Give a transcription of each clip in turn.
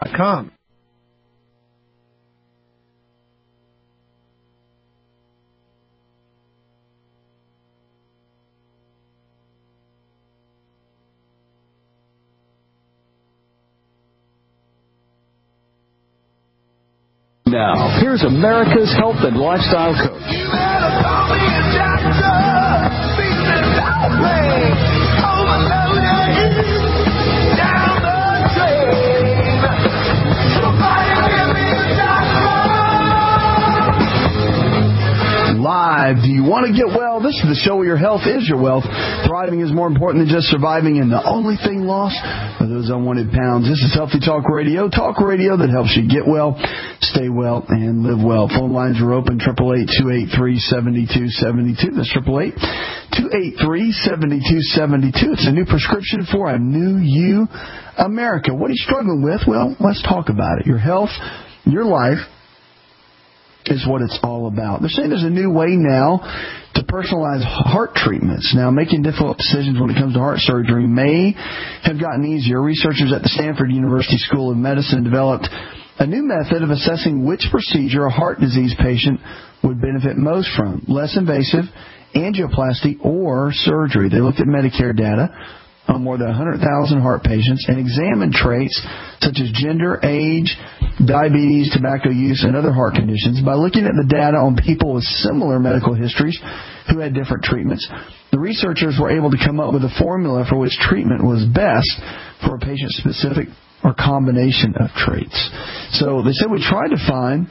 com. Now, here's America's health and lifestyle coach. You better call me a doctor. Down the drain. Somebody give me a doctor. Live. Do you want to get well? This is the show where your health is your wealth. Thriving is more important than just surviving, and the only thing lost are those unwanted pounds. This is Healthy Talk Radio that helps you get well, stay well, and live well. Phone lines are open, 888-283-7272. That's 888-283-7272. It's a new prescription for a new you, America. What are you struggling with? Well, let's talk about it. Your health, your life is what it's all about. They're saying there's a new way now to personalize heart treatments. Now, making difficult decisions when it comes to heart surgery may have gotten easier. Researchers at the Stanford University School of Medicine developed a new method of assessing which procedure a heart disease patient would benefit most from: less invasive, angioplasty, or surgery. They looked at Medicare data on more than 100,000 heart patients and examined traits such as gender, age, diabetes, tobacco use, and other heart conditions. By looking at the data on people with similar medical histories who had different treatments, the researchers were able to come up with a formula for which treatment was best for a patient-specific or combination of traits. So they said we tried to find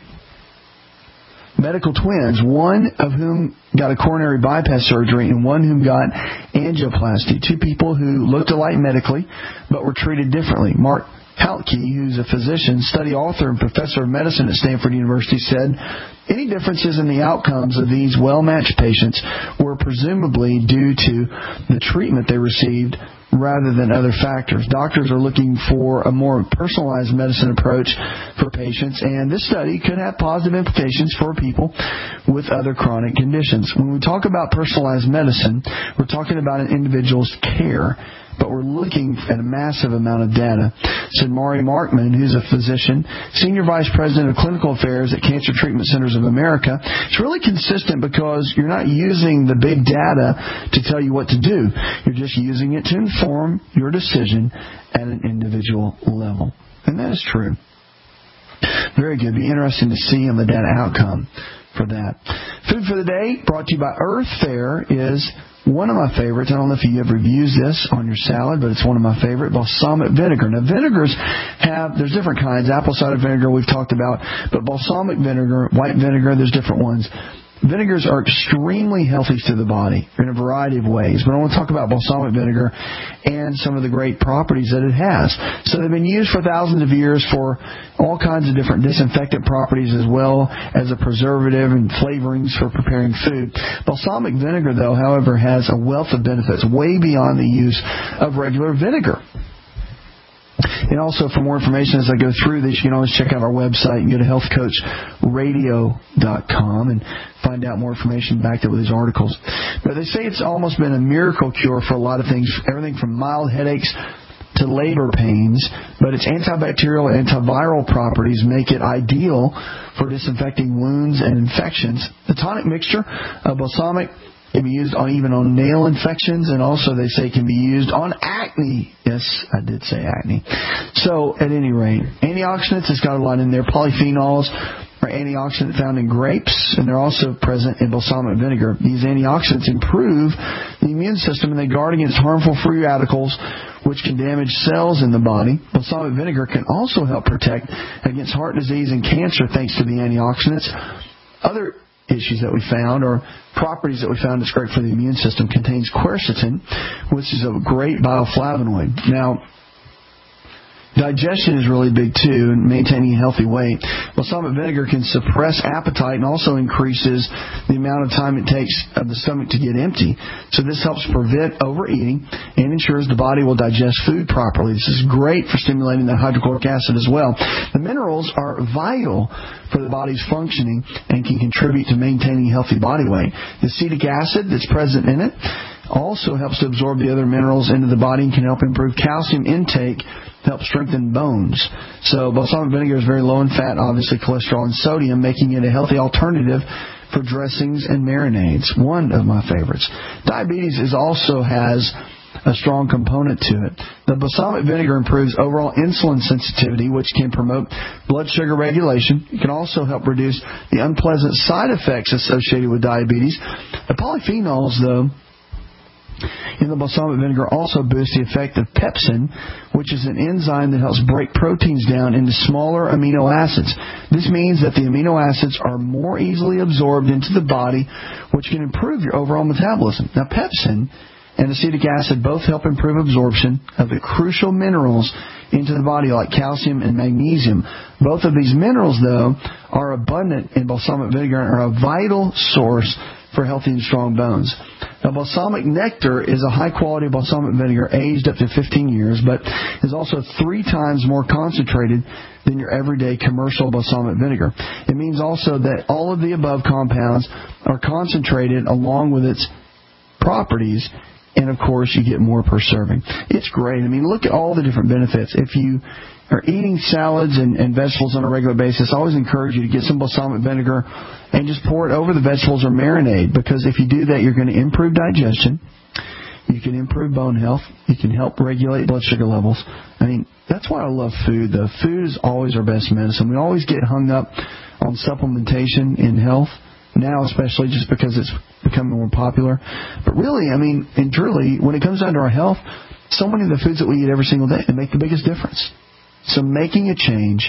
medical twins, one of whom got a coronary bypass surgery and one whom got angioplasty. Two people who looked alike medically but were treated differently. Mark Haltke, who's a physician, study author, and professor of medicine at Stanford University, said any differences in the outcomes of these well-matched patients were presumably due to the treatment they received rather than other factors. Doctors are looking for a more personalized medicine approach for patients, and this study could have positive implications for people with other chronic conditions. When we talk about personalized medicine, we're talking about an individual's care, but we're looking at a massive amount of data. Said Maury Markman, who's a physician, Senior Vice President of Clinical Affairs at Cancer Treatment Centers of America. It's really consistent because you're not using the big data to tell you what to do. You're just using it to inform your decision at an individual level. And that is true. Very good. Be interesting to see on the data outcome for that. Food for the day brought to you by Earth Fare is one of my favorites. I don't know if you ever used this on your salad, but it's one of my favorite, balsamic vinegar. Now, vinegars there's different kinds. Apple cider vinegar we've talked about, but balsamic vinegar, white vinegar, there's different ones. Vinegars are extremely healthy to the body in a variety of ways, but I want to talk about balsamic vinegar and some of the great properties that it has. So they've been used for thousands of years for all kinds of different disinfectant properties as well as a preservative and flavorings for preparing food. Balsamic vinegar, though, however, has a wealth of benefits way beyond the use of regular vinegar. And also, for more information as I go through this, you can always check out our website and go to healthcoachradio.com and find out more information backed up with these articles. But they say it's almost been a miracle cure for a lot of things, everything from mild headaches to labor pains, but its antibacterial and antiviral properties make it ideal for disinfecting wounds and infections. The tonic mixture of balsamic can be used even on nail infections, and also they say can be used on acne. Yes, I did say acne. So, at any rate, antioxidants, it's got a lot in there. Polyphenols are antioxidants found in grapes, and they're also present in balsamic vinegar. These antioxidants improve the immune system, and they guard against harmful free radicals, which can damage cells in the body. Balsamic vinegar can also help protect against heart disease and cancer thanks to the antioxidants. Other issues that we found, or properties that we found that's great for the immune system, contains quercetin, which is a great bioflavonoid. Now, digestion is really big too, and maintaining a healthy weight. Balsamic vinegar can suppress appetite and also increases the amount of time it takes of the stomach to get empty. So this helps prevent overeating and ensures the body will digest food properly. This is great for stimulating the hydrochloric acid as well. The minerals are vital for the body's functioning and can contribute to maintaining healthy body weight. The acetic acid that's present in it Also helps to absorb the other minerals into the body and can help improve calcium intake, help strengthen bones. So balsamic vinegar is very low in fat, obviously cholesterol and sodium, making it a healthy alternative for dressings and marinades. One of my favorites. Diabetes also has a strong component to it. The balsamic vinegar improves overall insulin sensitivity, which can promote blood sugar regulation. It can also help reduce the unpleasant side effects associated with diabetes. The polyphenols, though, in the balsamic vinegar also boost the effect of pepsin, which is an enzyme that helps break proteins down into smaller amino acids. This means that the amino acids are more easily absorbed into the body, which can improve your overall metabolism. Now, pepsin and acetic acid both help improve absorption of the crucial minerals into the body, like calcium and magnesium. Both of these minerals, though, are abundant in balsamic vinegar and are a vital source for healthy and strong bones. Now, balsamic nectar is a high-quality balsamic vinegar aged up to 15 years, but is also 3 times more concentrated than your everyday commercial balsamic vinegar. It means also that all of the above compounds are concentrated along with its properties, and, of course, you get more per serving. It's great. I mean, look at all the different benefits. If you are eating salads and vegetables on a regular basis, I always encourage you to get some balsamic vinegar and just pour it over the vegetables or marinade, because if you do that, you're going to improve digestion. You can improve bone health. You can help regulate blood sugar levels. I mean, that's why I love food, though. Food is always our best medicine. We always get hung up on supplementation in health, now especially just because it's becoming more popular. But really, I mean, and truly, when it comes down to our health, so many of the foods that we eat every single day, they make the biggest difference. So making a change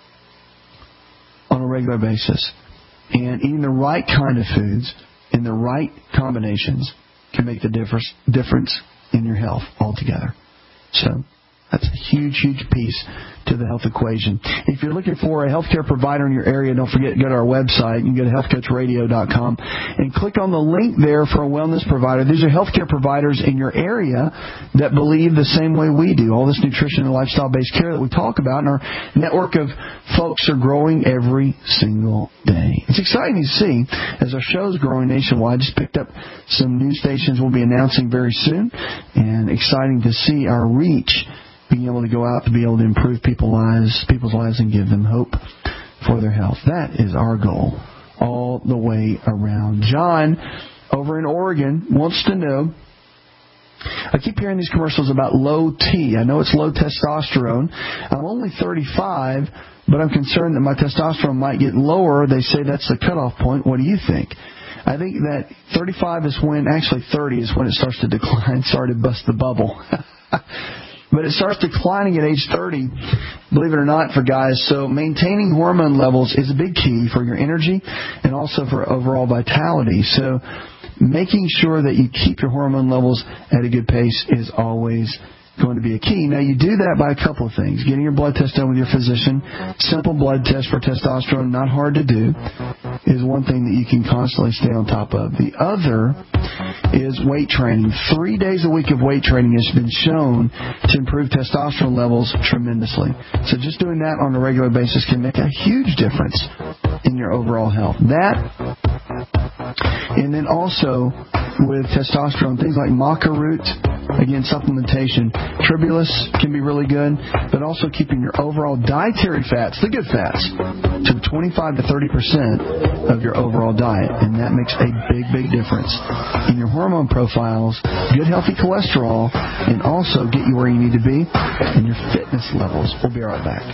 on a regular basis and eating the right kind of foods in the right combinations can make the difference in your health altogether. So that's a huge, huge piece to the health equation. If you're looking for a healthcare provider in your area, don't forget to go to our website. You can go to healthcoachradio.com and click on the link there for a wellness provider. These are healthcare providers in your area that believe the same way we do. All this nutrition and lifestyle-based care that we talk about, and our network of folks are growing every single day. It's exciting to see as our show is growing nationwide. Just picked up some new stations we'll be announcing very soon, and exciting to see our reach being able to go out to be able to improve people's lives and give them hope for their health. That is our goal all the way around. John, over in Oregon, wants to know, I keep hearing these commercials about low T. I know it's low testosterone. I'm only 35, but I'm concerned that my testosterone might get lower. They say that's the cutoff point. What do you think? I think that 35 is when, actually 30 is when it starts to decline. Sorry to bust the bubble. But it starts declining at age 30, believe it or not, for guys. So maintaining hormone levels is a big key for your energy and also for overall vitality. So making sure that you keep your hormone levels at a good pace is always going to be a key. Now, you do that by a couple of things. Getting your blood test done with your physician. Simple blood test for testosterone, not hard to do, is one thing that you can constantly stay on top of. The other is weight training. 3 days a week of weight training has been shown to improve testosterone levels tremendously. So just doing that on a regular basis can make a huge difference in your overall health. That, and then also with testosterone, things like maca root, again, supplementation. Tribulus can be really good, but also keeping your overall dietary fats, the good fats, to 25 to 30% of your overall diet. And that makes a big, big difference in your hormone profiles, good healthy cholesterol, and also get you where you need to be and your fitness levels. We'll be right back.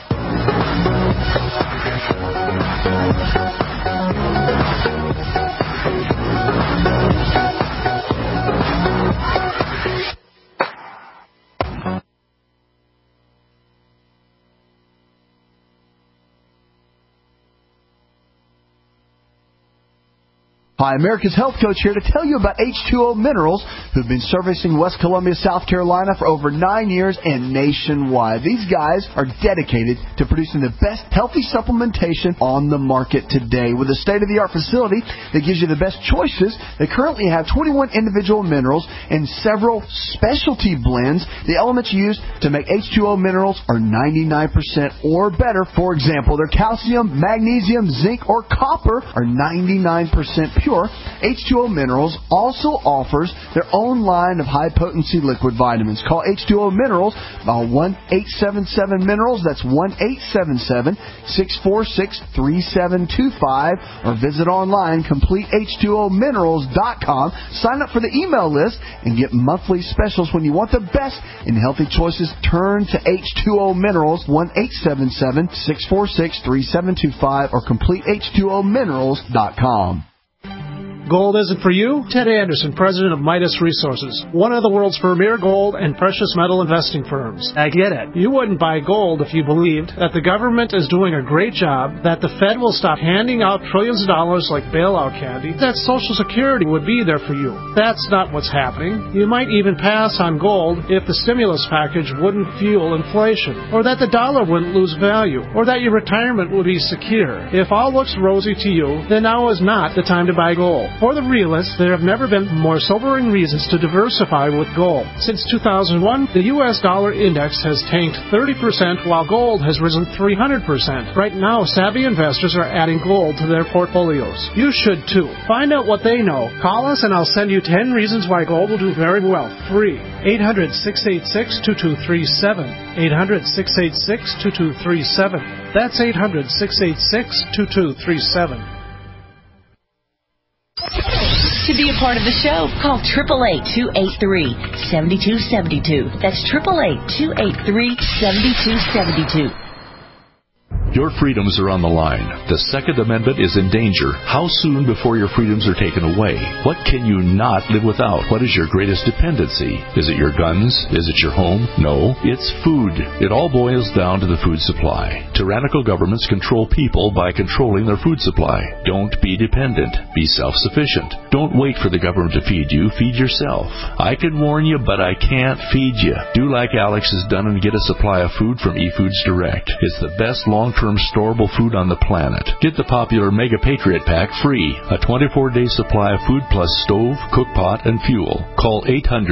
Hi, America's Health Coach here to tell you about H2O Minerals, who've been servicing West Columbia, South Carolina for over 9 years and nationwide. These guys are dedicated to producing the best healthy supplementation on the market today. With a state-of-the-art facility that gives you the best choices, they currently have 21 individual minerals and several specialty blends. The elements used to make H2O Minerals are 99% or better. For example, their calcium, magnesium, zinc, or copper are 99% pure. sure, H2O Minerals also offers their own line of high-potency liquid vitamins. Call H2O Minerals, 1-877-MINERALS. That's 1-877-646-3725. Or visit online, CompleteH2OMinerals.com. Sign up for the email list and get monthly specials. When you want the best in healthy choices, turn to H2O Minerals, 1-877-646-3725 or CompleteH2OMinerals.com. Gold isn't for you? Ted Anderson, president of Midas Resources, one of the world's premier gold and precious metal investing firms. I get it. You wouldn't buy gold if you believed that the government is doing a great job, that the Fed will stop handing out trillions of dollars like bailout candy, that Social Security would be there for you. That's not what's happening. You might even pass on gold if the stimulus package wouldn't fuel inflation, or that the dollar wouldn't lose value, or that your retirement would be secure. If all looks rosy to you, then now is not the time to buy gold. For the realists, there have never been more sobering reasons to diversify with gold. Since 2001, the U.S. dollar index has tanked 30%, while gold has risen 300%. Right now, savvy investors are adding gold to their portfolios. You should too. Find out what they know. Call us and I'll send you 10 reasons why gold will do very well. Free. 800-686-2237. 800-686-2237. That's 800-686-2237. To be a part of the show, call 888-283-7272. That's 888-283-7272. Your freedoms are on the line. The Second Amendment is in danger. How soon before your freedoms are taken away? What can you not live without? What is your greatest dependency? Is it your guns? Is it your home? No, it's food. It all boils down to the food supply. Tyrannical governments control people by controlling their food supply. Don't be dependent. Be self-sufficient. Don't wait for the government to feed you. Feed yourself. I can warn you, but I can't feed you. Do like Alex has done and get a supply of food from eFoods Direct. It's the best long-term storable food on the planet. Get the popular Mega Patriot Pack free. A 24-day supply of food plus stove, cookpot, and fuel. Call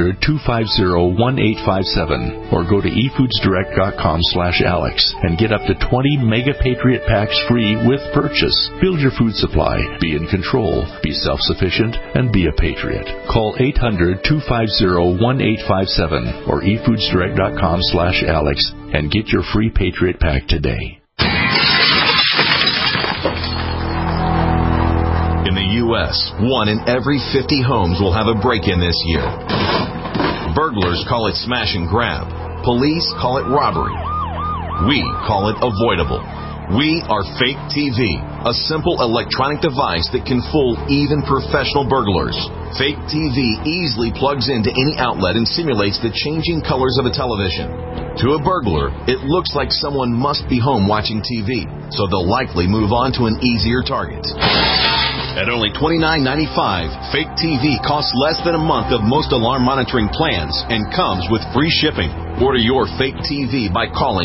800-250-1857 or go to efoodsdirect.com/Alex and get up to 20 Mega Patriot Packs free with purchase. Build your food supply. Be in control. Be self-sufficient and be a patriot. Call 800-250-1857 or efoodsdirect.com/Alex and get your free Patriot Pack today. In the U.S., 1 in every 50 homes will have a break-in this year. Burglars call it smash and grab. Police call it robbery. We call it avoidable. We are Fake TV, a simple electronic device that can fool even professional burglars. Fake TV easily plugs into any outlet and simulates the changing colors of a television. To a burglar, it looks like someone must be home watching TV, so they'll likely move on to an easier target. At only $29.95, Fake TV costs less than a month of most alarm monitoring plans and comes with free shipping. Order your Fake TV by calling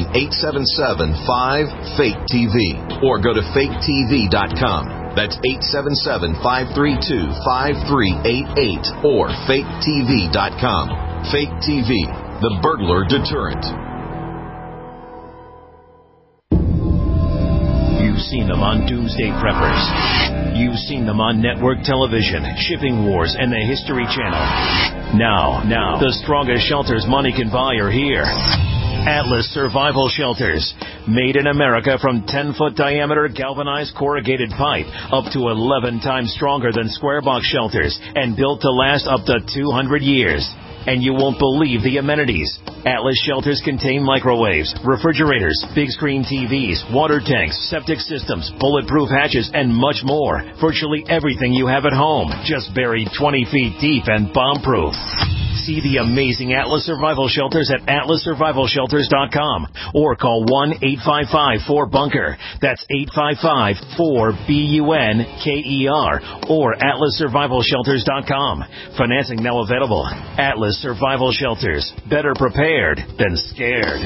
877-5-FAKE-TV or go to faketv.com. That's 877-532-5388 or faketv.com. Fake TV, the burglar deterrent. You've seen them on Doomsday Preppers. You've seen them on network television, Shipping Wars, and the History Channel. Now, the strongest shelters money can buy are here. Atlas Survival Shelters. Made in America from 10-foot diameter galvanized corrugated pipe, up to 11 times stronger than square box shelters, and built to last up to 200 years. And you won't believe the amenities. Atlas shelters contain microwaves, refrigerators, big screen TVs, water tanks, septic systems, bulletproof hatches, and much more. Virtually everything you have at home, just buried 20 feet deep and bomb-proof. See the amazing Atlas Survival Shelters at atlassurvivalshelters.com or call 1-855-4BUNKER. That's 855-4BUNKER or atlassurvivalshelters.com. Financing now available. Atlas Survival Shelters. Better prepared than scared.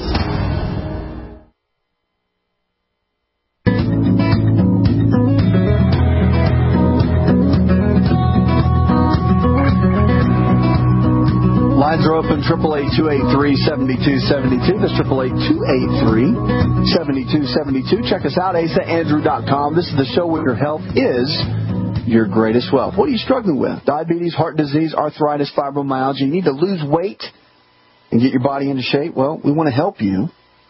Lines are open, 888-283-7272. That's 888-283-7272. Check us out, asaandrew.com. This is the show where your health is your greatest wealth. What are you struggling with? Diabetes, heart disease, arthritis, fibromyalgia. You need to lose weight and get your body into shape. Well, we want to help you.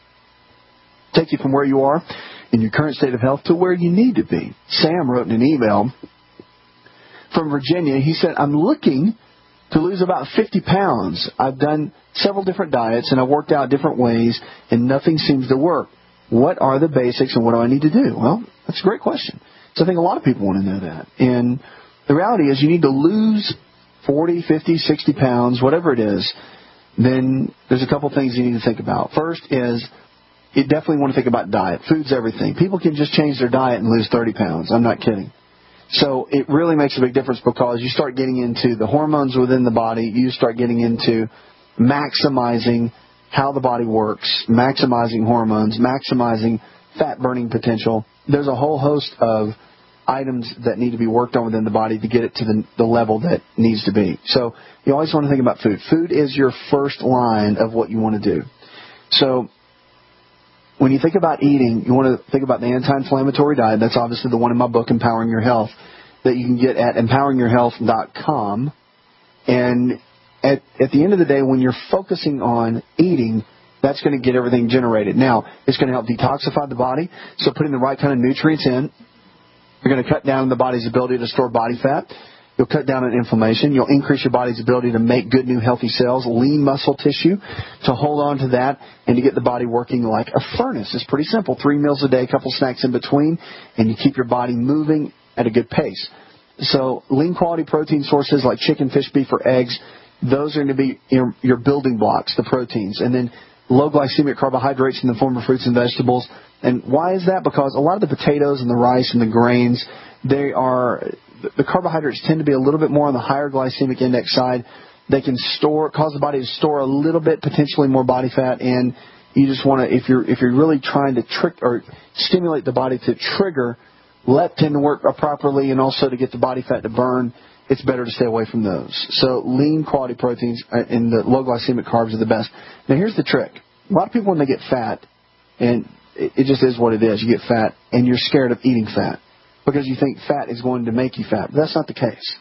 Take you from where you are in your current state of health to where you need to be. Sam wrote in an email from Virginia. He said, I'm looking to lose about 50 pounds. I've done several different diets and I've worked out different ways and nothing seems to work. What are the basics and what do I need to do? Well, that's a great question. So I think a lot of people want to know that. And the reality is you need to lose 40, 50, 60 pounds, whatever it is. Then there's a couple things you need to think about. First is you definitely want to think about diet. Food's everything. People can just change their diet and lose 30 pounds. I'm not kidding. So it really makes a big difference because you start getting into the hormones within the body. You start getting into maximizing how the body works, maximizing hormones, maximizing fat-burning potential. There's a whole host of items that need to be worked on within the body to get it to the level that needs to be. So you always want to think about food. Food is your first line of what you want to do. So when you think about eating, you want to think about the anti-inflammatory diet. That's obviously the one in my book, Empowering Your Health, that you can get at empoweringyourhealth.com. And at the end of the day, when you're focusing on eating, that's going to get everything generated. Now, it's going to help detoxify the body. So putting the right kind of nutrients in, you're going to cut down the body's ability to store body fat. You'll cut down on inflammation. You'll increase your body's ability to make good, new, healthy cells, lean muscle tissue, to hold on to that and to get the body working like a furnace. It's pretty simple. 3 meals a day, a couple snacks in between, and you keep your body moving at a good pace. So lean quality protein sources like chicken, fish, beef, or eggs, those are going to be your building blocks, the proteins. And then low glycemic carbohydrates in the form of fruits and vegetables. And why is that? Because a lot of the potatoes and the rice and the grains, the carbohydrates tend to be a little bit more on the higher glycemic index side. They can cause the body to store a little bit, potentially more body fat, and you just want to, if you're really trying to trick or stimulate the body to trigger leptin to work properly and also to get the body fat to burn, it's better to stay away from those. So lean quality proteins and the low glycemic carbs are the best. Now here's the trick. A lot of people, when they get fat, and it just is what it is, you get fat and you're scared of eating fat because you think fat is going to make you fat. But that's not the case.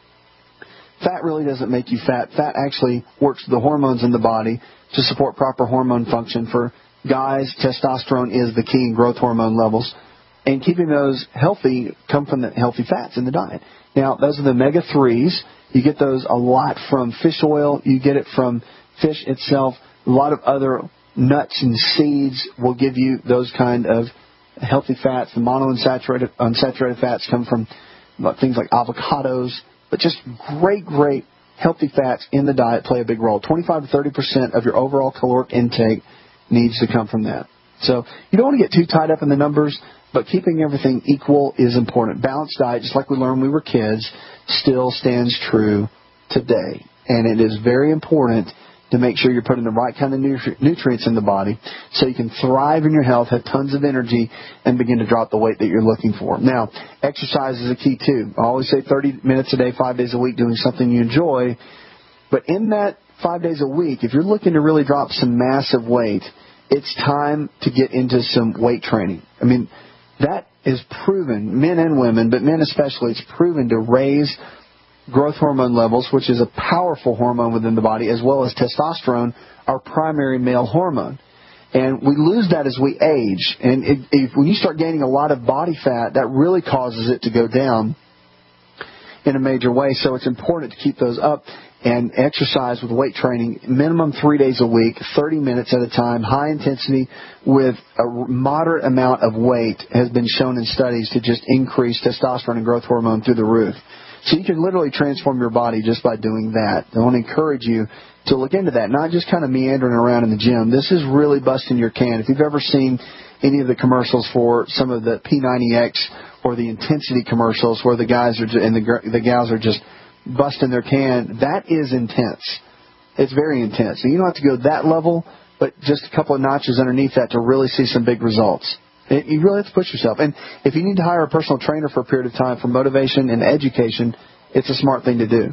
Fat really doesn't make you fat. Fat actually works the hormones in the body to support proper hormone function. For guys, testosterone is the key in growth hormone levels. And keeping those healthy come from the healthy fats in the diet. Now, those are the omega-3s. You get those a lot from fish oil. You get it from fish itself. A lot of other nuts and seeds will give you those kind of healthy fats. The unsaturated fats come from things like avocados. But just great healthy fats in the diet play a big role. 25 to 30% of your overall caloric intake needs to come from that. So you don't want to get too tied up in the numbers, but keeping everything equal is important. Balanced diet, just like we learned when we were kids, still stands true today. And it is very important to make sure you're putting the right kind of nutrients in the body so you can thrive in your health, have tons of energy, and begin to drop the weight that you're looking for. Now, exercise is a key too. I always say 30 minutes a day, 5 days a week, doing something you enjoy. But in that 5 days a week, if you're looking to really drop some massive weight, it's time to get into some weight training. I mean, that is proven, men and women, but men especially, it's proven to raise growth hormone levels, which is a powerful hormone within the body, as well as testosterone, our primary male hormone. And we lose that as we age. And when you start gaining a lot of body fat, that really causes it to go down in a major way. So it's important to keep those up and exercise with weight training, minimum 3 days a week, 30 minutes at a time, high intensity with a moderate amount of weight has been shown in studies to just increase testosterone and growth hormone through the roof. So you can literally transform your body just by doing that. I want to encourage you to look into that, not just kind of meandering around in the gym. This is really busting your can. If you've ever seen any of the commercials for some of the P90X or the intensity commercials where the guys are and the gals are just busting their can, that is intense. It's very intense. And you don't have to go that level, but just a couple of notches underneath that to really see some big results. You really have to push yourself. And if you need to hire a personal trainer for a period of time for motivation and education, it's a smart thing to do.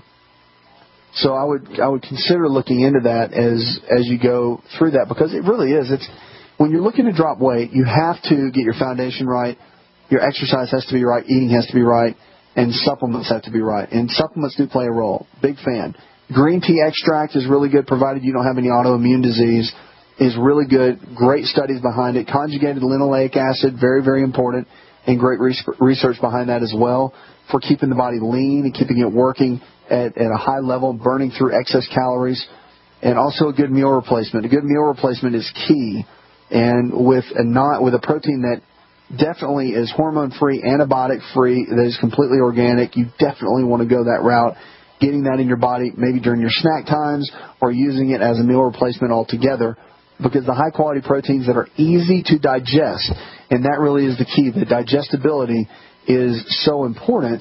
So I would consider looking into that as you go through that, because it really is. It's when you're looking to drop weight, you have to get your foundation right. Your exercise has to be right. Eating has to be right. and supplements have to be right. And supplements do play a role. Big fan. Green tea extract is really good, provided you don't have any autoimmune disease. Is really good. Great studies behind it. Conjugated linoleic acid, very, very important, and great research behind that as well for keeping the body lean and keeping it working at a high level, burning through excess calories, and also a good meal replacement. A good meal replacement is key, and with a protein that definitely is hormone-free, antibiotic-free, that is completely organic, you definitely want to go that route, getting that in your body maybe during your snack times or using it as a meal replacement altogether, because the high-quality proteins that are easy to digest, and that really is the key. The digestibility is so important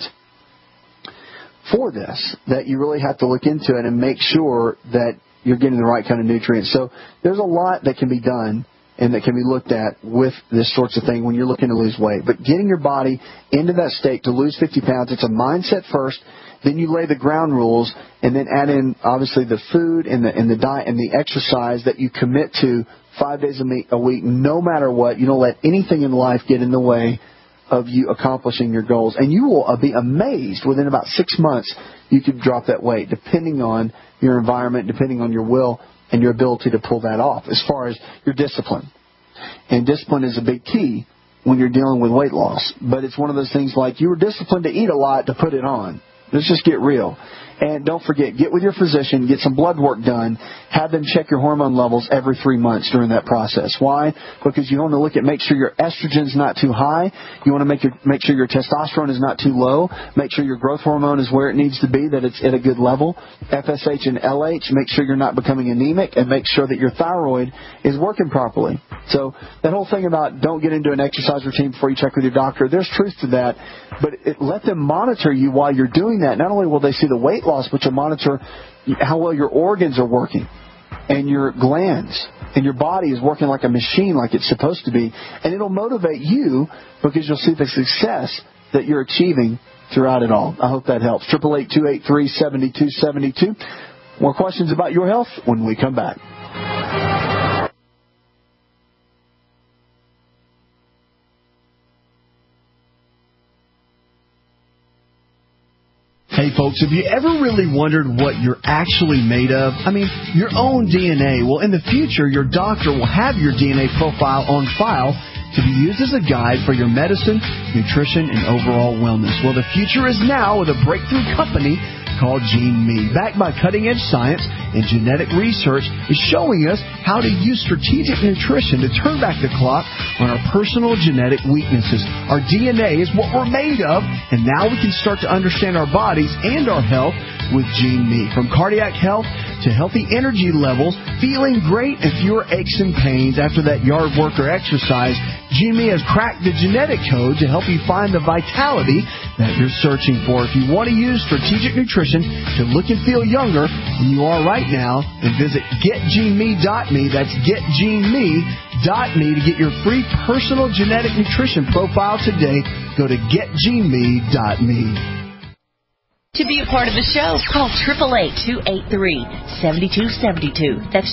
for this that you really have to look into it and make sure that you're getting the right kind of nutrients. So there's a lot that can be done and that can be looked at with this sorts of thing when you're looking to lose weight. But getting your body into that state to lose 50 pounds, it's a mindset first. Then you lay the ground rules, and then add in, obviously, the food and the diet and the exercise that you commit to 5 days a week, no matter what. You don't let anything in life get in the way of you accomplishing your goals. And you will be amazed within about 6 months you could drop that weight, depending on your environment, depending on your will and your ability to pull that off as far as your discipline. And discipline is a big key when you're dealing with weight loss. But it's one of those things like you were disciplined to eat a lot to put it on. Let's just get real. And don't forget, get with your physician, get some blood work done, have them check your hormone levels every 3 months during that process. Why? Because you want to make sure your estrogen's not too high. You want to make sure your testosterone is not too low. Make sure your growth hormone is where it needs to be, that it's at a good level. FSH and LH, make sure you're not becoming anemic, and make sure that your thyroid is working properly. So that whole thing about don't get into an exercise routine before you check with your doctor, there's truth to that. But let them monitor you while you're doing that. Not only will they see the weight loss, but you'll monitor how well your organs are working and your glands, and your body is working like a machine, like it's supposed to be. And it'll motivate you because you'll see the success that you're achieving throughout it all. I hope that helps. 888-283-7272. More questions about your health when we come back. Hey folks, have you ever really wondered what you're actually made of? I mean, your own DNA. Well, in the future, your doctor will have your DNA profile on file to be used as a guide for your medicine, nutrition, and overall wellness. Well, the future is now with a breakthrough company called GeneMe. Backed by cutting-edge science and genetic research, is showing us how to use strategic nutrition to turn back the clock on our personal genetic weaknesses. Our DNA is what we're made of, and now we can start to understand our bodies and our health with GeneMe. From cardiac health to healthy energy levels, feeling great and fewer aches and pains after that yard work or exercise, GeneMe has cracked the genetic code to help you find the vitality that you're searching for. If you want to use strategic nutrition to look and feel younger than you are right now, then visit getgeneme.me. That's getgeneme.me to get your free personal genetic nutrition profile today. Go to getgeneme.me. To be a part of the show, call 888-283-7272. That's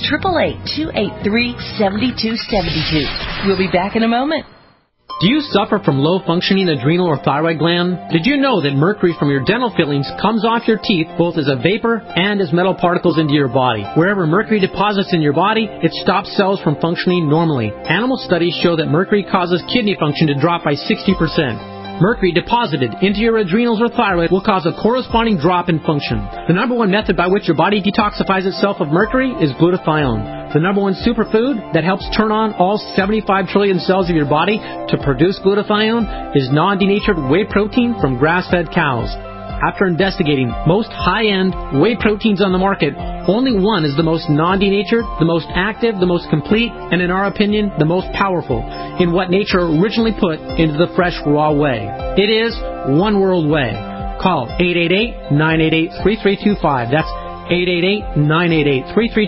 888-283-7272. We'll be back in a moment. Do you suffer from low-functioning adrenal or thyroid gland? Did you know that mercury from your dental fillings comes off your teeth both as a vapor and as metal particles into your body? Wherever mercury deposits in your body, it stops cells from functioning normally. Animal studies show that mercury causes kidney function to drop by 60%. Mercury deposited into your adrenals or thyroid will cause a corresponding drop in function. The number one method by which your body detoxifies itself of mercury is glutathione. The number one superfood that helps turn on all 75 trillion cells of your body to produce glutathione is non-denatured whey protein from grass-fed cows. After investigating most high-end whey proteins on the market, only one is the most non-denatured, the most active, the most complete, and in our opinion, the most powerful in what nature originally put into the fresh raw whey. It is One World Whey. Call 888-988-3325. That's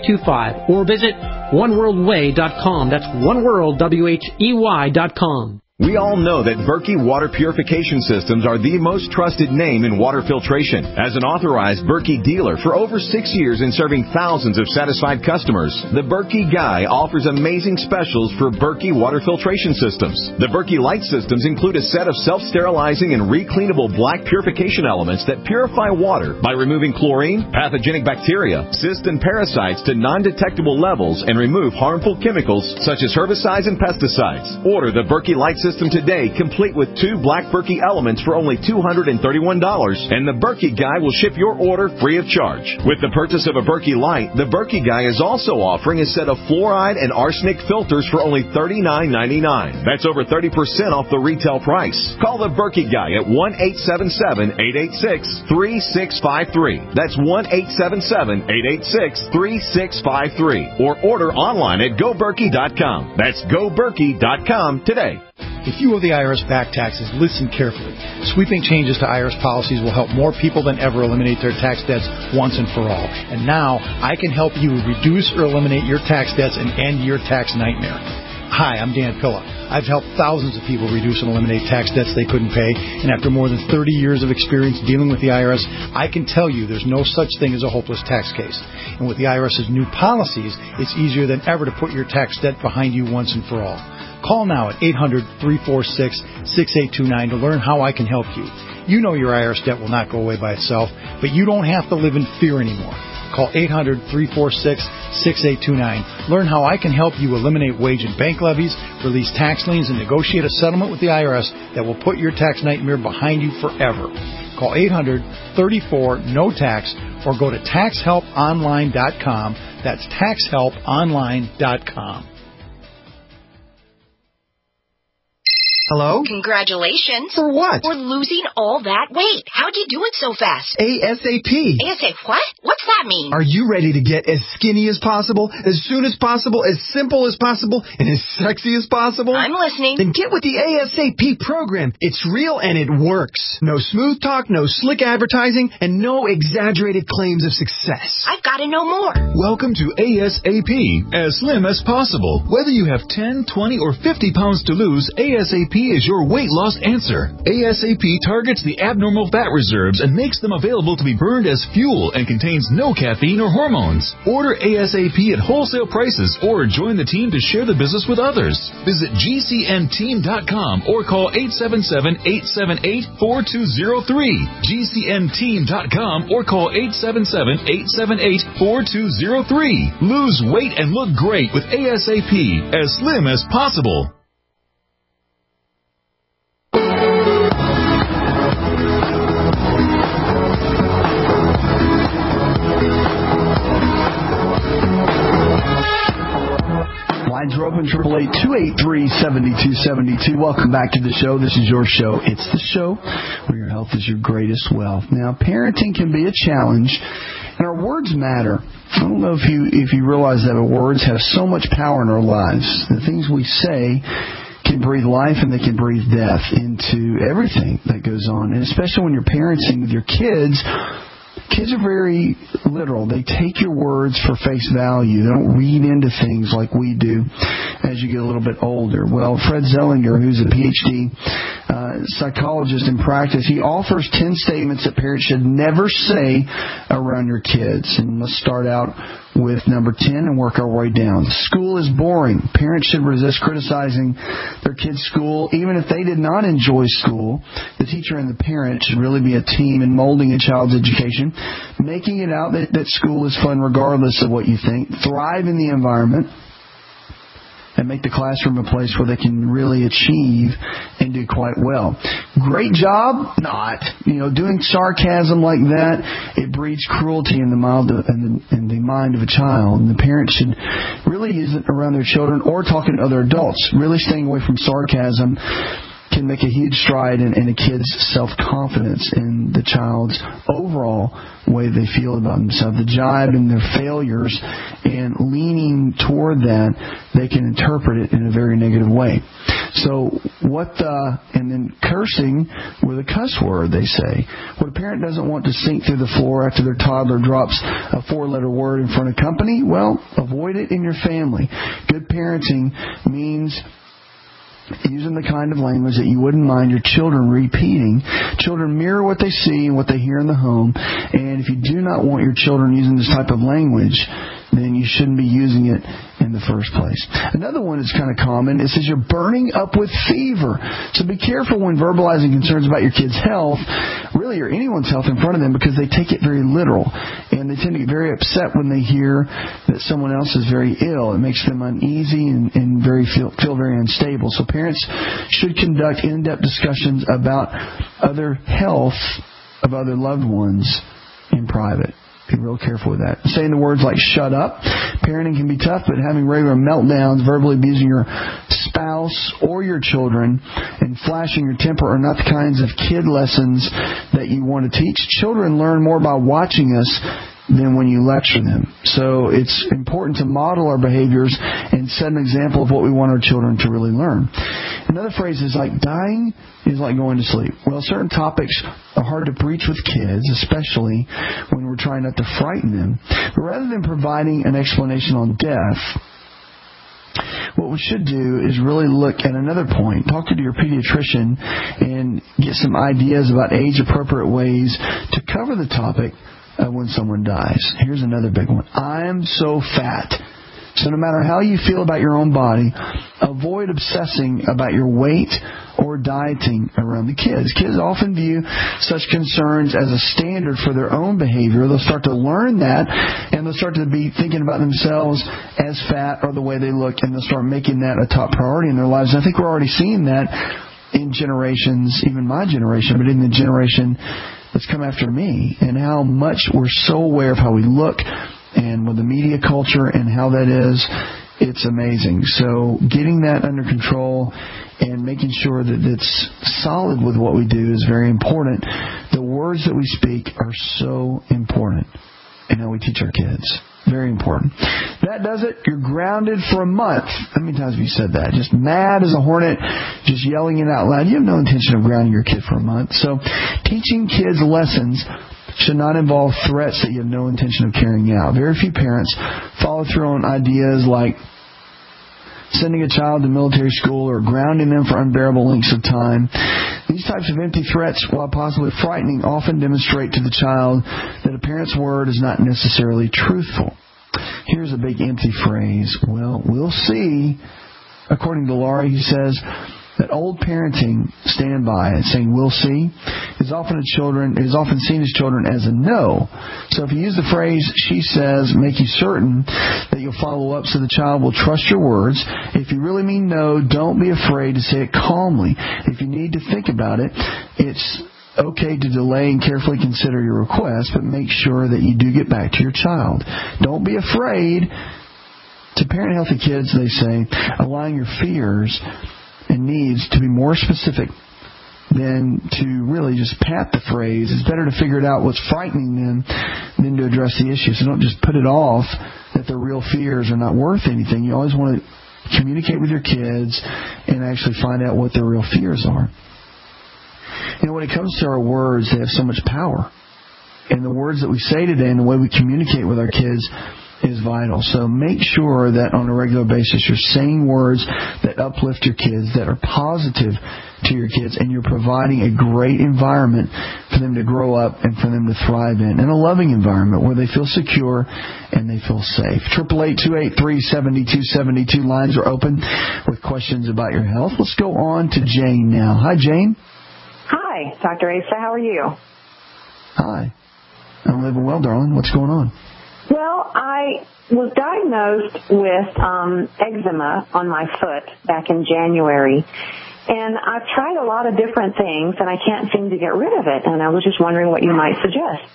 888-988-3325. Or visit oneworldwhey.com. That's oneworldwhey.com. We all know that Berkey Water Purification Systems are the most trusted name in water filtration. As an authorized Berkey dealer for over 6 years and serving thousands of satisfied customers, the Berkey Guy offers amazing specials for Berkey Water Filtration Systems. The Berkey Light Systems include a set of self-sterilizing and recleanable black purification elements that purify water by removing chlorine, pathogenic bacteria, cysts, and parasites to non-detectable levels and remove harmful chemicals such as herbicides and pesticides. Order the Berkey Light System today, complete with 2 black Berkey elements for only $231, and the Berkey Guy will ship your order free of charge. With the purchase of a Berkey Light, the Berkey Guy is also offering a set of fluoride and arsenic filters for only $39.99. That's over 30% off the retail price. Call the Berkey Guy at 1-877-886-3653. That's 1-877-886-3653. Or order online at GoBerkey.com. That's GoBerkey.com today. If you owe the IRS back taxes, listen carefully. Sweeping changes to IRS policies will help more people than ever eliminate their tax debts once and for all. And now, I can help you reduce or eliminate your tax debts and end your tax nightmare. Hi, I'm Dan Pilla. I've helped thousands of people reduce and eliminate tax debts they couldn't pay, and after more than 30 years of experience dealing with the IRS, I can tell you there's no such thing as a hopeless tax case. And with the IRS's new policies, it's easier than ever to put your tax debt behind you once and for all. Call now at 800-346-6829 to learn how I can help you. You know your IRS debt will not go away by itself, but you don't have to live in fear anymore. Call 800-346-6829. Learn how I can help you eliminate wage and bank levies, release tax liens, and negotiate a settlement with the IRS that will put your tax nightmare behind you forever. Call 800-34-NO-TAX or go to TaxHelpOnline.com. That's TaxHelpOnline.com. Hello? Congratulations. For what? For losing all that weight. How'd you do it so fast? ASAP. ASAP what? What's that mean? Are you ready to get as skinny as possible, as soon as possible, as simple as possible, and as sexy as possible? I'm listening. Then get with the ASAP program. It's real and it works. No smooth talk, no slick advertising, and no exaggerated claims of success. I've got to know more. Welcome to ASAP, as slim as possible. Whether you have 10, 20, or 50 pounds to lose, ASAP is your weight loss answer. ASAP targets the abnormal fat reserves and makes them available to be burned as fuel and contains no caffeine or hormones. Order ASAP at wholesale prices or join the team to share the business with others. Visit GCNteam.com or call 877-878-4203. GCNteam.com or call 877-878-4203. Lose weight and look great with ASAP, as slim as possible. Lines are open, 888-283-7272. Welcome back to the show. This is your show. It's the show where your health is your greatest wealth. Now, parenting can be a challenge, and our words matter. I don't know if you realize that our words have so much power in our lives. The things we say can breathe life and they can breathe death into everything that goes on. And especially when you're parenting with your kids, kids are very literal. They take your words for face value. They don't read into things like we do as you get a little bit older. Well, Fred Zellinger, who's a PhD psychologist in practice, he offers 10 statements that parents should never say around your kids. And let's start out with number 10 and work our way down. School is boring. Parents should resist criticizing their kids' school. Even if they did not enjoy school, the teacher and the parent should really be a team in molding a child's education, making it out that school is fun regardless of what you think. Thrive in the environment and make the classroom a place where they can really achieve and do quite well. Great job? Not. Doing sarcasm like that, it breeds cruelty in the mind of a child. And the parent should really use it around their children or talking to other adults. Really staying away from sarcasm can make a huge stride in a kid's self-confidence and the child's overall way they feel about themselves. The jibe and their failures and leaning toward that, they can interpret it in a very negative way. So and then cursing with a cuss word, they say. What a parent doesn't want to sink through the floor after their toddler drops a 4-letter word in front of company, well, avoid it in your family. Good parenting means using the kind of language that you wouldn't mind your children repeating. Children mirror what they see and what they hear in the home. And if you do not want your children using this type of language, then you shouldn't be using it in the first place. Another one is kind of common. It says you're burning up with fever. So be careful when verbalizing concerns about your kid's health, really, or anyone's health in front of them, because they take it very literal. And they tend to get very upset when they hear that someone else is very ill. It makes them uneasy and feel very unstable. So parents should conduct in-depth discussions about other health of other loved ones in private. Be real careful with that. Saying the words like shut up. Parenting can be tough, but having regular meltdowns, verbally abusing your spouse or your children, and flashing your temper are not the kinds of kid lessons that you want to teach. Children learn more by watching us than when you lecture them. So it's important to model our behaviors and set an example of what we want our children to really learn. Another phrase is like dying is like going to sleep. Well, certain topics are hard to breach with kids, especially when we're trying not to frighten them. But rather than providing an explanation on death, what we should do is really look at another point. Talk to your pediatrician and get some ideas about age-appropriate ways to cover the topic when someone dies. Here's another big one. I'm so fat. So no matter how you feel about your own body, avoid obsessing about your weight or dieting around the kids. Kids often view such concerns as a standard for their own behavior. They'll start to learn that, and they'll start to be thinking about themselves as fat or the way they look, and they'll start making that a top priority in their lives. And I think we're already seeing that in generations, even my generation, but in the generation that's come after me, and how much we're so aware of how we look and with the media culture and how that is, it's amazing. So getting that under control and making sure that it's solid with what we do is very important. The words that we speak are so important in how we teach our kids. Very important. That does it. You're grounded for a month. How many times have you said that? Just mad as a hornet, just yelling it out loud. You have no intention of grounding your kid for a month. So teaching kids lessons should not involve threats that you have no intention of carrying out. Very few parents follow through on ideas like sending a child to military school or grounding them for unbearable lengths of time. These types of empty threats, while possibly frightening, often demonstrate to the child that a parent's word is not necessarily truthful. Here's a big empty phrase. Well, we'll see. According to Laurie, he says that old parenting, stand by it, saying we'll see, is often seen as children as a no. So if you use the phrase she says, make you certain that you'll follow up so the child will trust your words. If you really mean no, don't be afraid to say it calmly. If you need to think about it, it's okay to delay and carefully consider your request, but make sure that you do get back to your child. Don't be afraid. To parent healthy kids, they say, allowing your fears and needs to be more specific than to really just pat the phrase. It's better to figure it out what's frightening them than to address the issue. So don't just put it off that their real fears are not worth anything. You always want to communicate with your kids and actually find out what their real fears are. You know, when it comes to our words, they have so much power. And the words that we say today and the way we communicate with our kids is vital. So make sure that on a regular basis you're saying words that uplift your kids, that are positive to your kids, and you're providing a great environment for them to grow up and for them to thrive in a loving environment where they feel secure and they feel safe. 888-283-7272. Lines are open with questions about your health. Let's go on to Jane now. Hi, Jane. Hi, Dr. Asa. How are you? Hi. I'm living well, darling. What's going on? Well, I was diagnosed with eczema on my foot back in January, and I've tried a lot of different things, and I can't seem to get rid of it, and I was just wondering what you might suggest.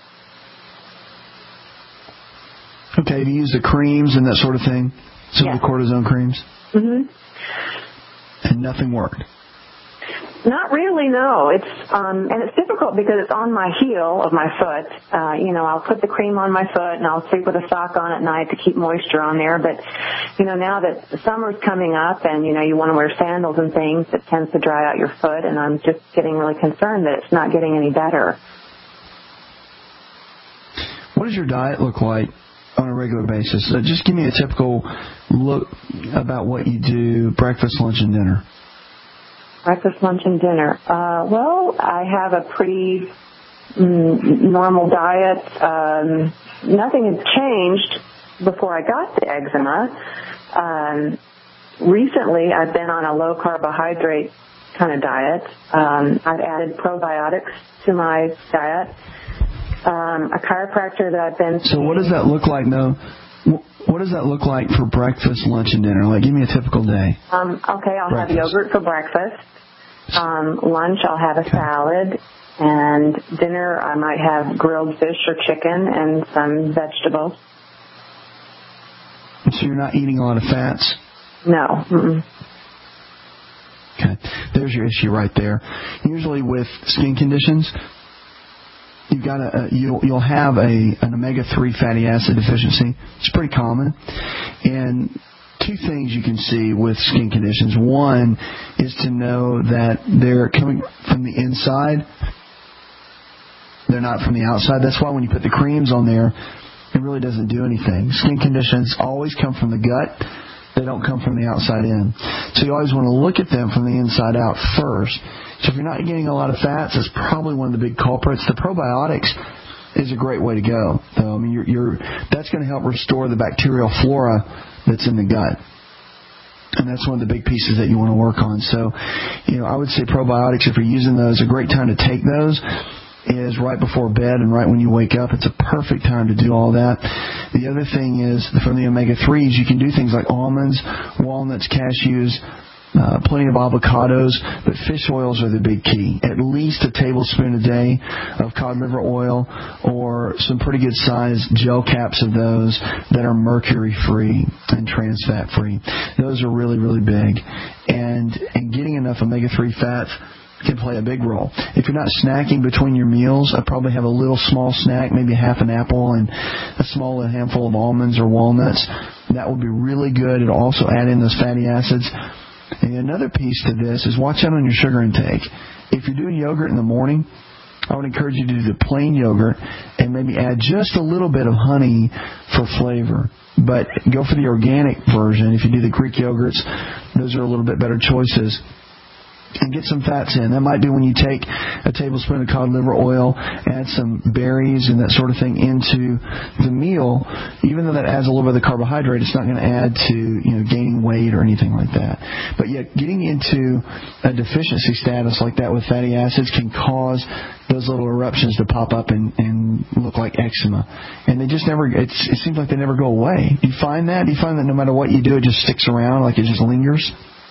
Okay, have you used the creams and that sort of thing? Some of the cortisone creams? Mm-hmm. And nothing worked? Not really, no. It's and it's difficult because it's on my heel of my foot. I'll put the cream on my foot and I'll sleep with a sock on at night to keep moisture on there. But, now that summer's coming up and, you want to wear sandals and things, it tends to dry out your foot, and I'm just getting really concerned that it's not getting any better. What does your diet look like on a regular basis? Just give me a typical look about what you do, breakfast, lunch, and dinner. Breakfast, lunch, and dinner. Well, I have a pretty normal diet. Nothing had changed before I got the eczema. Recently, I've been on a low-carbohydrate kind of diet. I've added probiotics to my diet. A chiropractor that I've been to. So what does that look like, though? What does that look like for breakfast, lunch, and dinner? Like, give me a typical day. Okay, I'll have yogurt for breakfast. Lunch, I'll have a salad. And dinner, I might have grilled fish or chicken and some vegetables. So you're not eating a lot of fats? No. Mm-mm. Okay. There's your issue right there. Usually with skin conditions, you'll have an omega-3 fatty acid deficiency. It's pretty common. And two things you can see with skin conditions. One is to know that they're coming from the inside. They're not from the outside. That's why when you put the creams on there, it really doesn't do anything. Skin conditions always come from the gut. They don't come from the outside in. So you always want to look at them from the inside out first. So if you're not getting a lot of fats, that's probably one of the big culprits. The probiotics is a great way to go. I mean, that's going to help restore the bacterial flora that's in the gut. And that's one of the big pieces that you want to work on. So, I would say probiotics, if you're using those, a great time to take those is right before bed and right when you wake up. It's a perfect time to do all that. The other thing is, from the omega-3s, you can do things like almonds, walnuts, cashews, plenty of avocados, but fish oils are the big key. At least a tablespoon a day of cod liver oil or some pretty good sized gel caps of those that are mercury-free and trans fat-free. Those are really, really big. And getting enough omega-3 fats can play a big role. If you're not snacking between your meals, I'd probably have a little small snack, maybe half an apple and a small handful of almonds or walnuts. That would be really good. It'll also add in those fatty acids. And another piece to this is watch out on your sugar intake. If you're doing yogurt in the morning, I would encourage you to do the plain yogurt and maybe add just a little bit of honey for flavor. But go for the organic version. If you do the Greek yogurts, those are a little bit better choices. And get some fats in. That might be when you take a tablespoon of cod liver oil, add some berries and that sort of thing into the meal. Even though that adds a little bit of the carbohydrate, it's not going to add to gaining weight or anything like that. But yet, getting into a deficiency status like that with fatty acids can cause those little eruptions to pop up and look like eczema. And they just never, it seems like they never go away. Do you find that? Do you find that no matter what you do, it just sticks around, like it just lingers?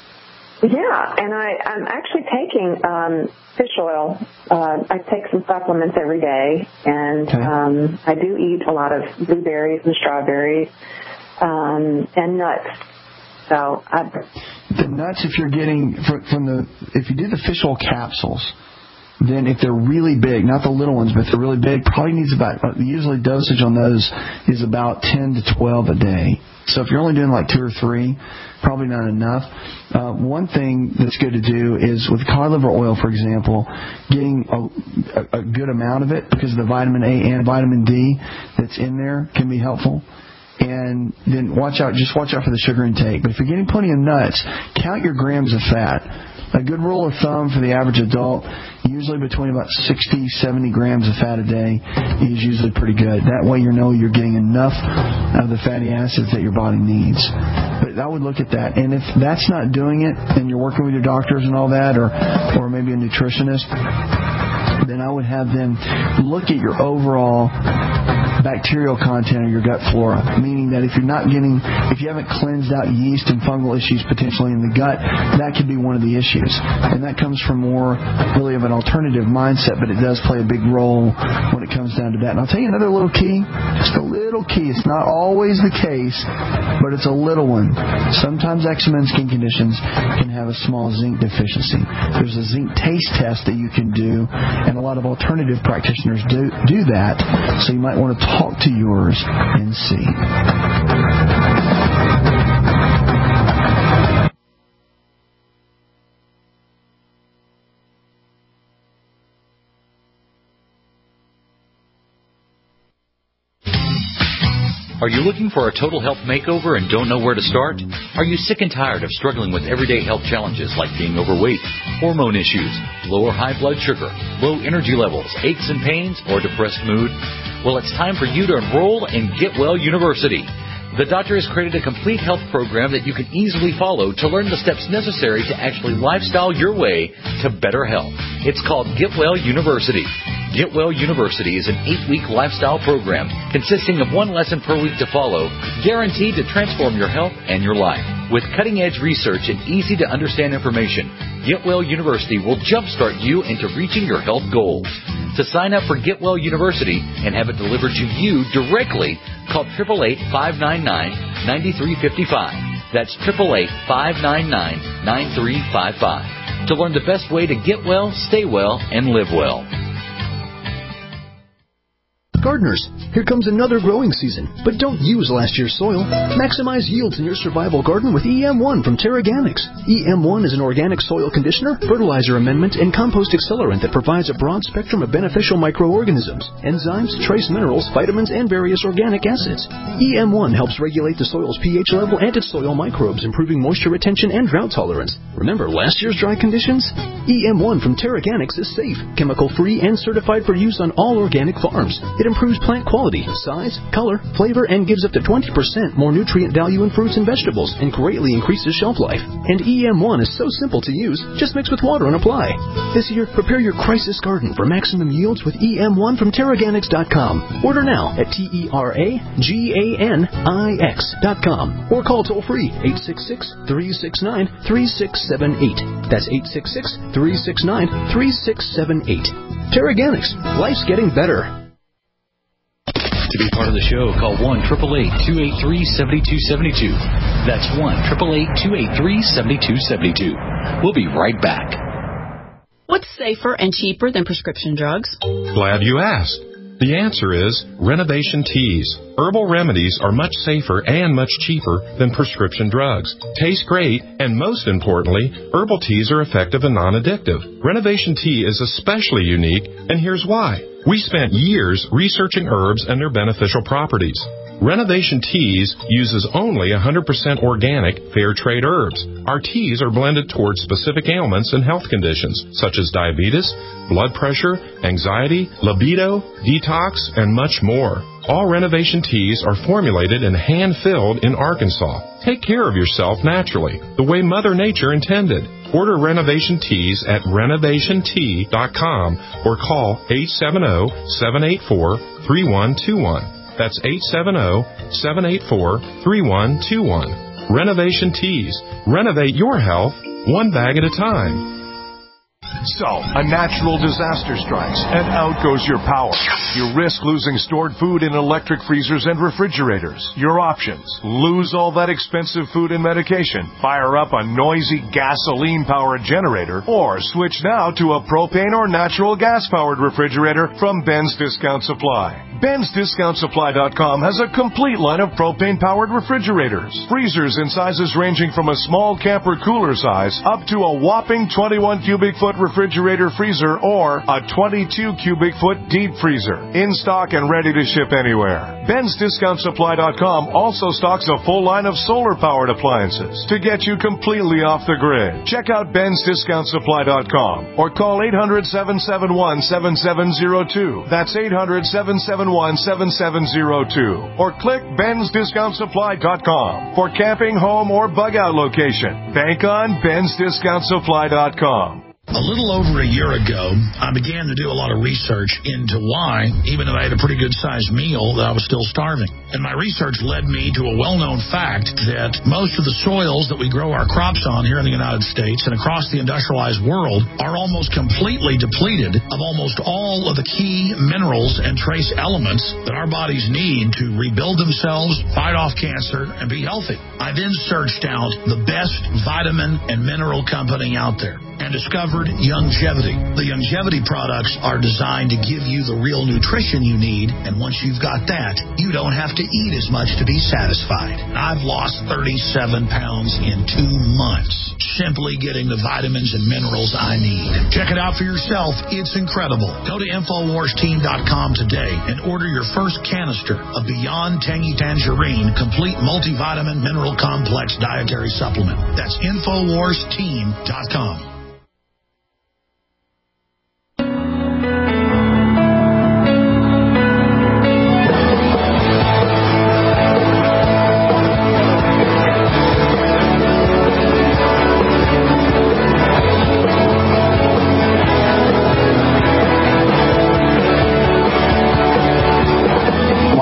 Yeah, and I'm actually taking fish oil. I take some supplements every day, and I do eat a lot of blueberries and strawberries and nuts. So the nuts, if you're getting if you do the fish oil capsules, then if they're really big, not the little ones, but if they're really big, probably needs usually dosage on those is about 10 to 12 a day. So if you're only doing like 2 or 3, probably not enough. One thing that's good to do is with cod liver oil, for example, getting a good amount of it because of the vitamin A and vitamin D that's in there can be helpful. And then watch out for the sugar intake. But if you're getting plenty of nuts, count your grams of fat. A good rule of thumb for the average adult, usually between about 60, 70 grams of fat a day is usually pretty good. That way you're getting enough of the fatty acids that your body needs. But I would look at that. And if that's not doing it, and you're working with your doctors and all that, or maybe a nutritionist, then I would have them look at your overall bacterial content of your gut flora, meaning that if you haven't cleansed out yeast and fungal issues potentially in the gut, that could be one of the issues. And that comes from more really of an alternative mindset, but it does play a big role when it comes down to that. And I'll tell you another little key, just a little key. It's not always the case, but it's a little one. Sometimes eczema and skin conditions can have a small zinc deficiency. There's a zinc taste test that you can do, and a lot of alternative practitioners do that, so you might want to talk to yours and see. Are you looking for a total health makeover and don't know where to start? Are you sick and tired of struggling with everyday health challenges like being overweight, hormone issues, low or high blood sugar, low energy levels, aches and pains, or depressed mood? Well, it's time for you to enroll in Get Well University. The doctor has created a complete health program that you can easily follow to learn the steps necessary to actually lifestyle your way to better health. It's called Get Well University. Get Well University is an 8-week lifestyle program consisting of 1 lesson per week to follow, guaranteed to transform your health and your life. With cutting-edge research and easy-to-understand information, Get Well University will jumpstart you into reaching your health goals. To sign up for Get Well University and have it delivered to you directly, call 888-599-9355. That's 888-599-9355. To learn the best way to get well, stay well, and live well. Gardeners, here comes another growing season, but don't use last year's soil. Maximize yields in your survival garden with EM1 from Terraganics. EM1 is an organic soil conditioner, fertilizer amendment, and compost accelerant that provides a broad spectrum of beneficial microorganisms, enzymes, trace minerals, vitamins, and various organic acids. EM1 helps regulate the soil's pH level and its soil microbes, improving moisture retention and drought tolerance. Remember last year's dry conditions? EM1 from Terraganics is safe, chemical-free, and certified for use on all organic farms. It improves plant quality, size, color, flavor, and gives up to 20% more nutrient value in fruits and vegetables, and greatly increases shelf life. And EM1 is so simple to use, just mix with water and apply. This year, prepare your crisis garden for maximum yields with EM1 from Terraganics.com. Order now at TerraGanix.com or call toll-free 866-369-3678. That's 866-369-3678. Terraganics. Life's getting better. To be part of the show, call 1-888-283-7272. That's 1-888-283-7272. We'll be right back. What's safer and cheaper than prescription drugs? Glad you asked. The answer is Renovation Teas. Herbal remedies are much safer and much cheaper than prescription drugs. Taste great, and most importantly, herbal teas are effective and non-addictive. Renovation Tea is especially unique, and here's why. We spent years researching herbs and their beneficial properties. Renovation Teas uses only 100% organic, fair trade herbs. Our teas are blended towards specific ailments and health conditions, such as diabetes, blood pressure, anxiety, libido, detox, and much more. All Renovation Teas are formulated and hand-filled in Arkansas. Take care of yourself naturally, the way Mother Nature intended. Order Renovation Teas at renovationtea.com or call 870-784-3121. That's 870-784-3121. Renovation Teas. Renovate your health, one bag at a time. So, a natural disaster strikes, and out goes your power. You risk losing stored food in electric freezers and refrigerators. Your options: lose all that expensive food and medication, fire up a noisy gasoline-powered generator, or switch now to a propane or natural gas-powered refrigerator from Ben's Discount Supply. Ben'sDiscountSupply.com has a complete line of propane-powered refrigerators. Freezers in sizes ranging from a small camper cooler size up to a whopping 21 cubic foot refrigerator freezer or a 22 cubic foot deep freezer. In stock and ready to ship anywhere. Ben'sDiscountSupply.com also stocks a full line of solar-powered appliances to get you completely off the grid. Check out Ben'sDiscountSupply.com or call 800-771-7702. That's 800-771-7702. Or click Ben'sDiscountSupply.com for camping, home, or bug-out location. Bank on Ben'sDiscountSupply.com. A little over a year ago, I began to do a lot of research into why, even though I had a pretty good-sized meal, that I was still starving. And my research led me to a well-known fact that most of the soils that we grow our crops on here in the United States and across the industrialized world are almost completely depleted of almost all of the key minerals and trace elements that our bodies need to rebuild themselves, fight off cancer, and be healthy. I then searched out the best vitamin and mineral company out there and discovered Youngevity. The Youngevity products are designed to give you the real nutrition you need, and once you've got that, you don't have to eat as much to be satisfied. I've lost 37 pounds in 2 months, simply getting the vitamins and minerals I need. Check it out for yourself. It's incredible. Go to InfoWarsTeam.com today and order your first canister of Beyond Tangy Tangerine Complete Multivitamin Mineral Complex Dietary Supplement. That's InfoWarsTeam.com.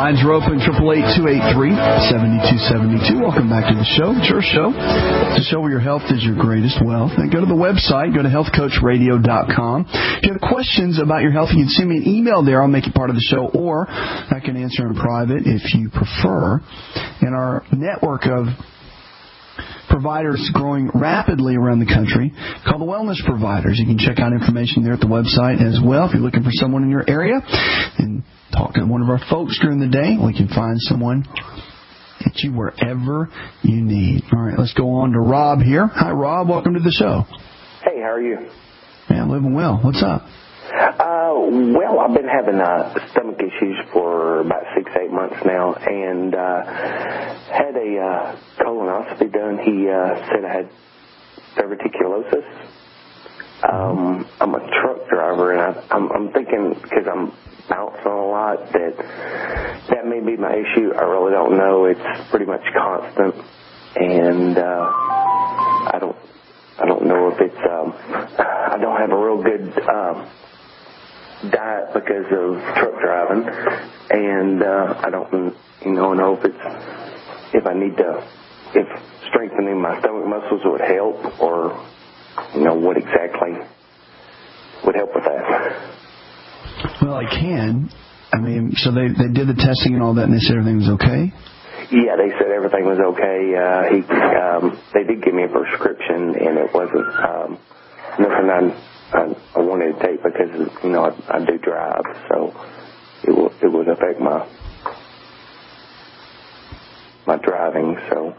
Lines are open, 888-283-7272. Welcome back to the show. It's your show. It's a show where your health is your greatest wealth. And go to the website, go to healthcoachradio.com. If you have questions about your health, you can send me an email there. I'll make it part of the show, or I can answer in private if you prefer. And our network of providers growing rapidly around the country called the Wellness Providers. You can check out information there at the website as well. If you're looking for someone in your area and talk to one of our folks during the day, we can find someone at you wherever you need. All right, let's go on to Rob here. Hi, Rob. Welcome to the show. Hey, how are you? Man, I'm living well. What's up? Well, I've been having stomach issues for about 6-8 months now, and had a colonoscopy done. He said I had diverticulosis. I'm a truck driver, and I'm thinking, because I'm bouncing a lot, that may be my issue. I really don't know. It's pretty much constant, and I don't know if it's I don't have a real good diet because of truck driving, and I don't know if strengthening my stomach muscles would help, or what exactly would help with that. Well, it can. I mean, so they did the testing and all that, and they said everything was okay? Yeah, they said everything was okay. They did give me a prescription, and it wasn't nothing I wanted to take because I do drive, so it would affect my driving. So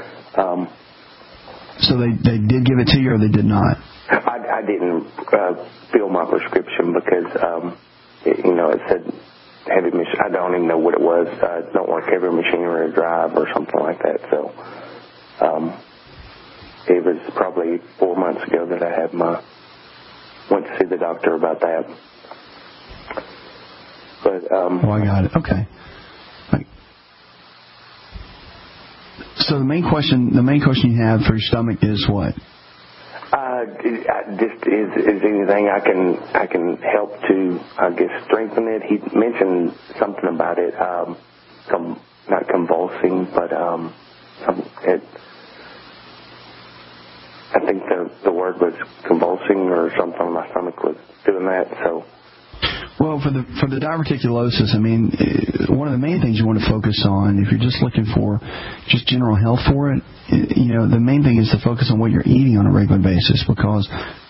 they did give it to you, or they did not? I didn't fill my prescription because it said heavy machine. I don't even know what it was. Don't work heavy machinery or drive or something like that. So it was probably 4 months ago that I had went to see the doctor about that. But I got it. Okay. So the main question you have for your stomach is what? Just is anything I can help to, I guess, strengthen it. He mentioned something about it, not convulsing, but I think the word was convulsing or something. My stomach was doing that. So. Well, for the diverticulosis, I mean, one of the main things you want to focus on, if you're just looking for just general health for it, the main thing is to focus on what you're eating on a regular basis, because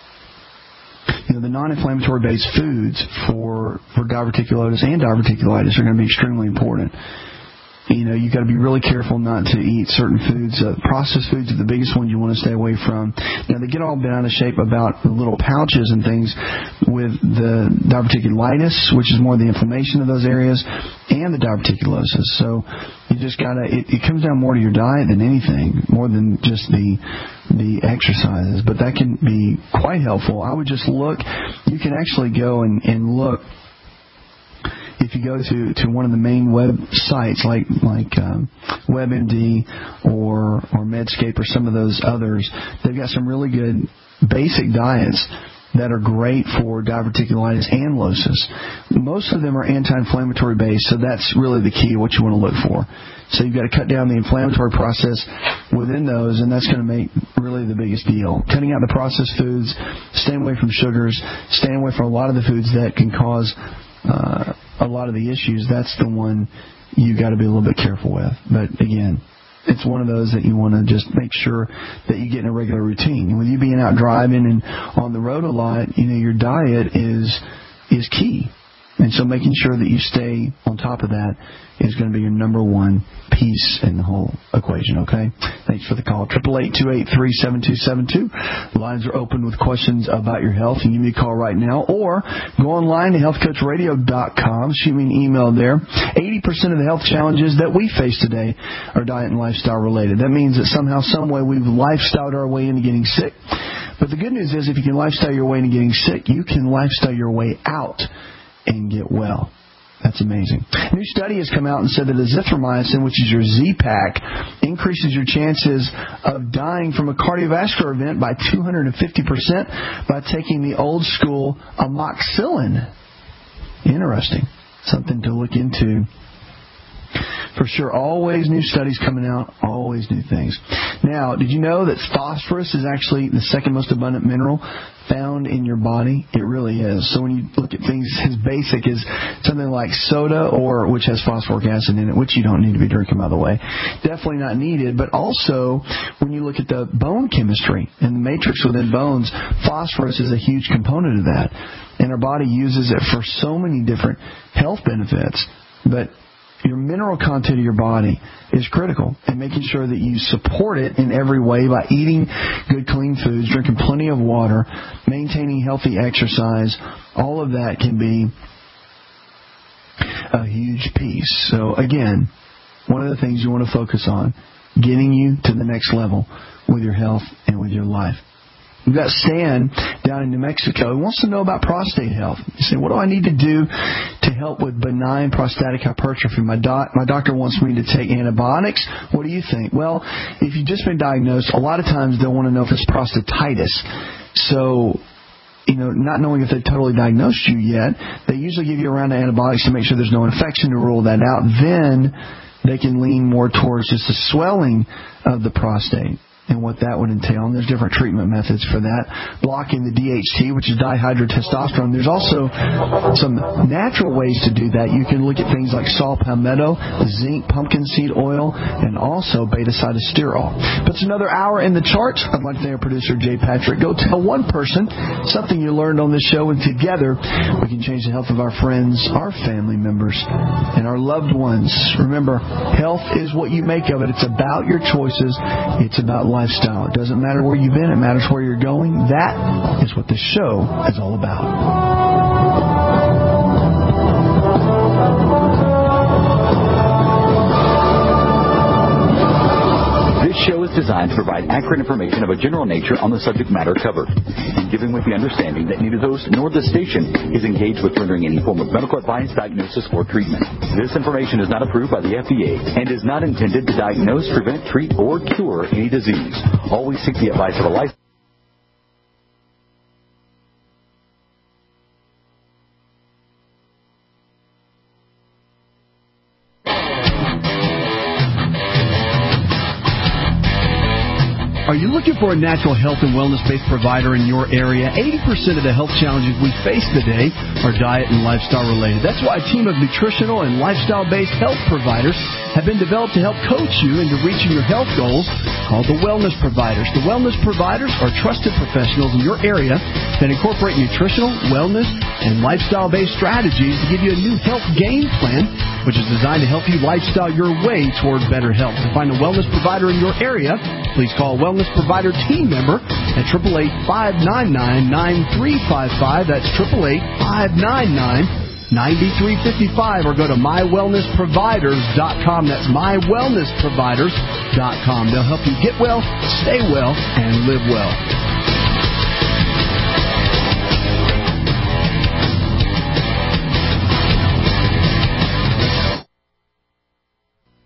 the non-inflammatory based foods for diverticulosis and diverticulitis are going to be extremely important. You've got to be really careful not to eat certain foods. Processed foods are the biggest ones you want to stay away from. Now, they get all bent out of shape about the little pouches and things with the diverticulitis, which is more the inflammation of those areas, and the diverticulosis. So you just got to, it comes down more to your diet than anything, more than just the exercises. But that can be quite helpful. I would just look. You can actually go and look. If you go to one of the main websites like WebMD or Medscape or some of those others, they've got some really good basic diets that are great for diverticulitis and losis. Most of them are anti-inflammatory based, so that's really the key, what you want to look for. So you've got to cut down the inflammatory process within those, and that's going to make really the biggest deal. Cutting out the processed foods, staying away from sugars, staying away from a lot of the foods that can cause a lot of the issues, that's the one you got to be a little bit careful with. But again, it's one of those that you want to just make sure that you get in a regular routine. With you being out driving and on the road a lot, your diet is key. And so making sure that you stay on top of that is going to be your number one piece in the whole equation, okay? Thanks for the call. 888-283-7272. Lines are open with questions about your health. You can give me a call right now, or go online to healthcoachradio.com. Shoot me an email there. 80% of the health challenges that we face today are diet and lifestyle related. That means that somehow, some way, we've lifestyled our way into getting sick. But the good news is, if you can lifestyle your way into getting sick, you can lifestyle your way out and get well. That's amazing. A new study has come out and said that azithromycin, which is your Z-Pak, increases your chances of dying from a cardiovascular event by 250% by taking the old school amoxicillin. Interesting. Something to look into For sure. Always new studies coming out. Always new things. Now, did you know that phosphorus is actually the second most abundant mineral found in your body? It really is. So when you look at things as basic as something like soda, or which has phosphoric acid in it, which you don't need to be drinking, by the way, definitely not needed. But also, when you look at the bone chemistry and the matrix within bones, phosphorus is a huge component of that. And our body uses it for so many different health benefits. But your mineral content of your body is critical, and making sure that you support it in every way by eating good, clean foods, drinking plenty of water, maintaining healthy exercise. All of that can be a huge piece. So again, one of the things you want to focus on, getting you to the next level with your health and with your life. We've got Stan down in New Mexico. He wants to know about prostate health. He said, what do I need to do to help with benign prostatic hypertrophy? My doctor wants me to take antibiotics. What do you think? Well, if you've just been diagnosed, a lot of times they'll want to know if it's prostatitis. So, not knowing if they've totally diagnosed you yet, they usually give you a round of antibiotics to make sure there's no infection, to rule that out. Then they can lean more towards just the swelling of the prostate and what that would entail. And there's different treatment methods for that. Blocking the DHT, which is dihydrotestosterone. There's also some natural ways to do that. You can look at things like saw palmetto, zinc, pumpkin seed oil, and also beta-sitosterol. But it's another hour in the charts. I'd like to thank our producer, Jay Patrick. Go tell one person something you learned on this show, and together we can change the health of our friends, our family members, and our loved ones. Remember, health is what you make of it. It's about your choices. It's about lifestyle. It doesn't matter where you've been. It matters where you're going. That is what this show is all about. This show is designed to provide accurate information of a general nature on the subject matter covered, and given with the understanding that neither the host nor the station is engaged with rendering any form of medical advice, diagnosis, or treatment. This information is not approved by the FDA and is not intended to diagnose, prevent, treat, or cure any disease. Always seek the advice of a licensed Are you looking for a natural health and wellness-based provider in your area? 80% of the health challenges we face today are diet and lifestyle related. That's why a team of nutritional and lifestyle-based health providers have been developed to help coach you into reaching your health goals, called the Wellness Providers. The Wellness Providers are trusted professionals in your area that incorporate nutritional, wellness, and lifestyle-based strategies to give you a new health game plan, which is designed to help you lifestyle your way toward better health. To find a wellness provider in your area, please call a Wellness Provider team member at 888-599-9355. That's 888-599-9355. Or go to mywellnessproviders.com. That's mywellnessproviders.com. They'll help you get well, stay well, and live well.